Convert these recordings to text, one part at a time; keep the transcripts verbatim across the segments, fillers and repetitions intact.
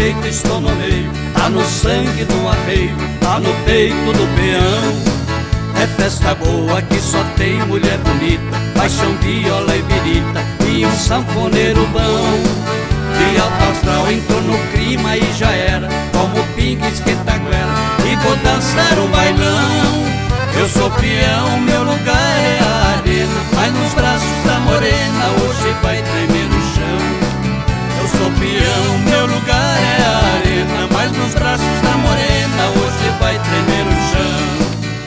jeito, estou no meio. Tá no sangue do arreio, tá no peito do peão. É festa boa que só tem mulher bonita, paixão, viola e birita e um sanfoneiro bom. De alto astral entrou no clima e já era, como pinga esquenta a goela e vou dançar o bailão. Eu sou peão, meu lugar é a arena, mas nos braços da morena hoje vai tremer no chão. Eu sou peão, meu lugar é a arena, mas nos braços da morena hoje vai tremer no chão.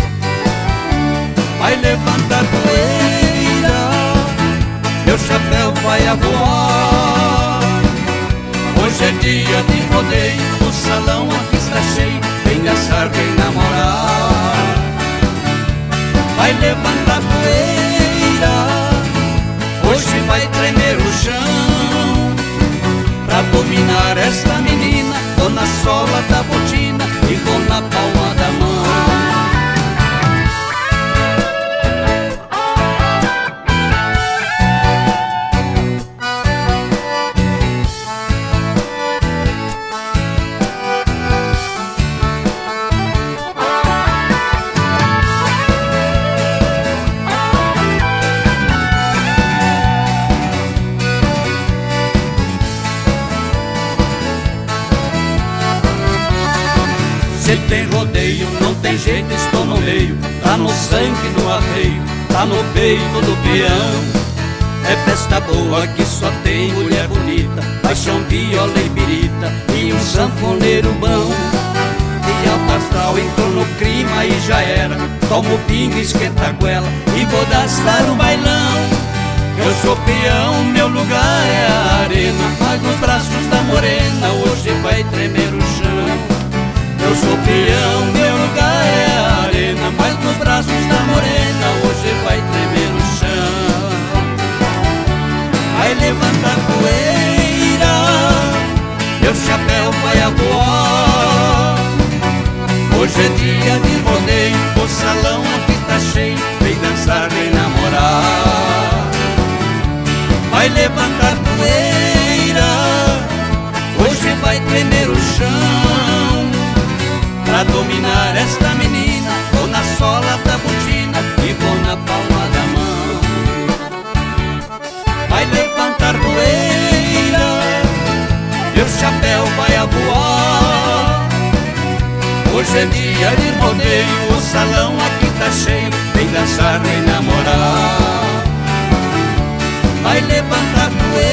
Vai levantar poeira, meu chapéu vai a voar. Hoje é dia de rodeio, o salão aqui está cheio, vem dançar, vem namorar. Vai levantar poeira, hoje vai tremer o chão. Pra dominar esta menina, vou na sola da botina e vou na palma da mão. Se tem rodeio, não tem jeito, estou no meio. Tá no sangue do arreio, tá no peito do peão. É festa boa que só tem mulher bonita, paixão, viola e birita e um sanfoneiro bom. De alto astral entrou no clima e já era, tomo pinga, esquenta a goela e vou dançar um bailão. Eu sou peão, meu lugar é a arena, mas nos braços da morena hoje vai tremer o chão. Eu sou peão, meu lugar é a arena, mas nos braços da morena hoje vai tremer o chão. Vai levantar poeira, meu chapéu vai a voar. Hoje é dia de rodeio, o salão aqui tá cheio, vem dançar, vem namorar. Vai levantar poeira, hoje vai tremer o chão. Pra dominar esta menina, vou na sola da botina e vou na palma da mão. Vai levantar poeira, meu chapéu vai a voar. Hoje é dia de rodeio, o salão aqui tá cheio, vem dançar, vem namorar. Vai levantar poeira,